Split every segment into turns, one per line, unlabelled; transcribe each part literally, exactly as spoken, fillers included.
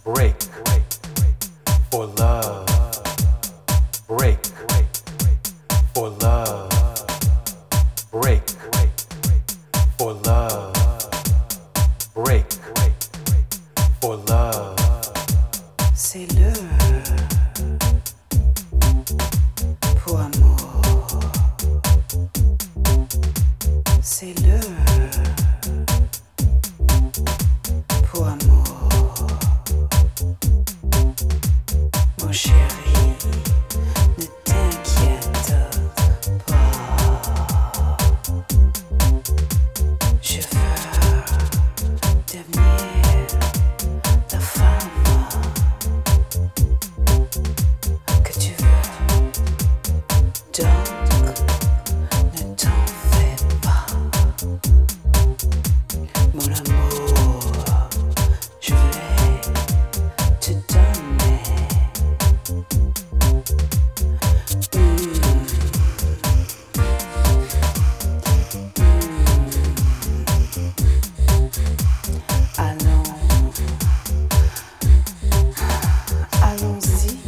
Break for love. Break for love. Break for love. Break for love.
C'est l'heure pour amour. C'est l'heure pour amour. Mon chéri, ne t'inquiète pas. Je veux devenir la femme que tu veux. Donc, ne t'en fais pas. Mon amour, je vais te donner. Mmh. Allons, allons-y.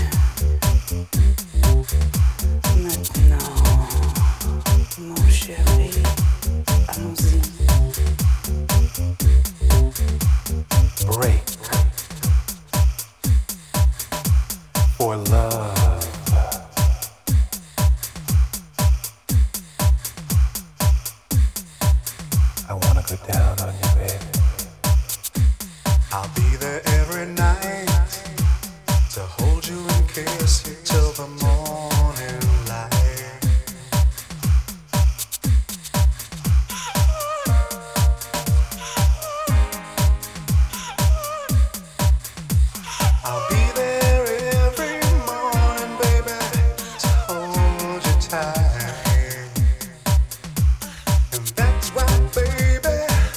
Maintenant, mon chéri, allons-y.
Break for love. I wanna go down on you, baby.
I'll be there every night to hold you and kiss you till the morning light. I'll be there every morning, baby, to hold you tight. And that's why, baby,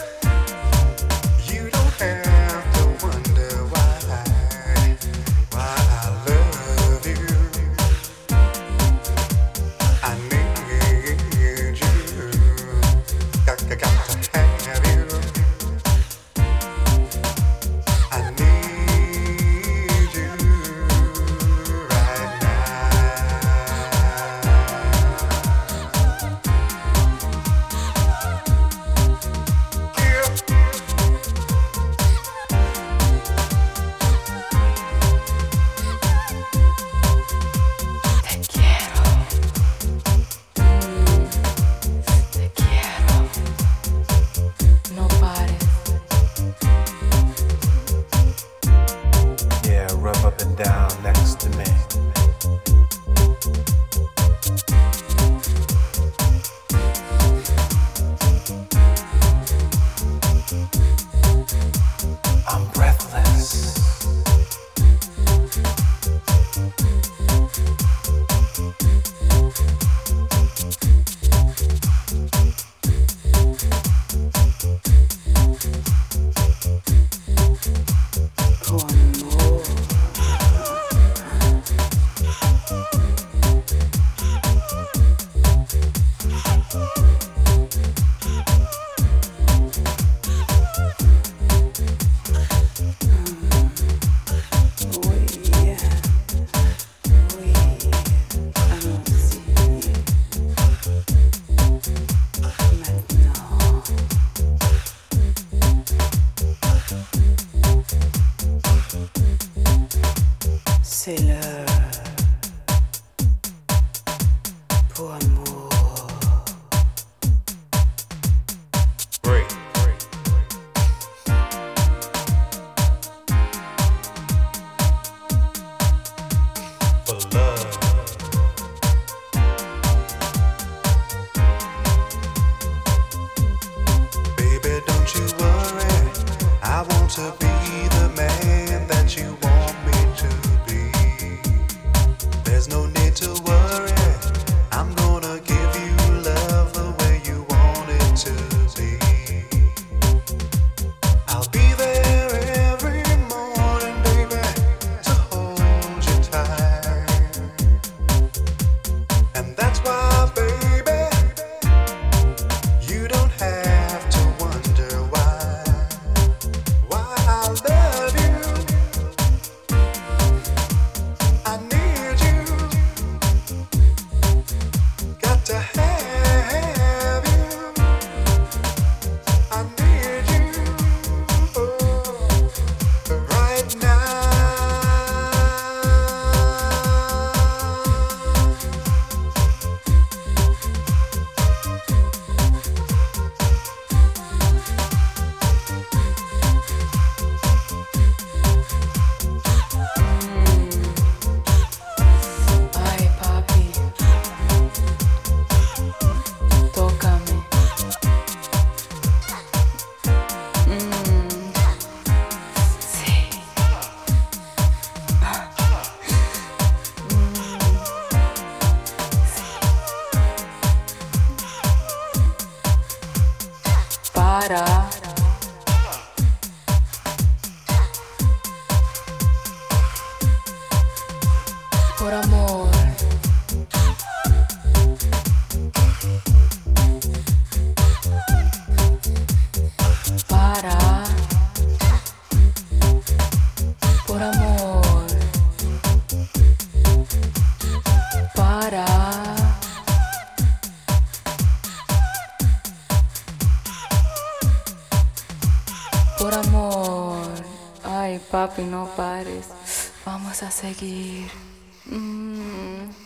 you don't have to wonder why, why I love you. I need you. Got, got, got to have you. I need you right now. Yeah.
Te quiero. Te quiero. No pares.
Yeah, rub up and down next to me. I'm breathless.
Pour amour. Oui, oui, allons-y. Maintenant. C'est l'heure pour amour.
Break. For love. Baby, don't you worry. I want to be the man that you want me to be. There's no need to worry. I'm gonna give you love the way you want it to be. I'll be there every morning, baby, to hold you tight. And that's why, baby, you don't have to wonder why, why I love you.
por amor. Ay, papi, no pares. Vamos a seguir. Mm.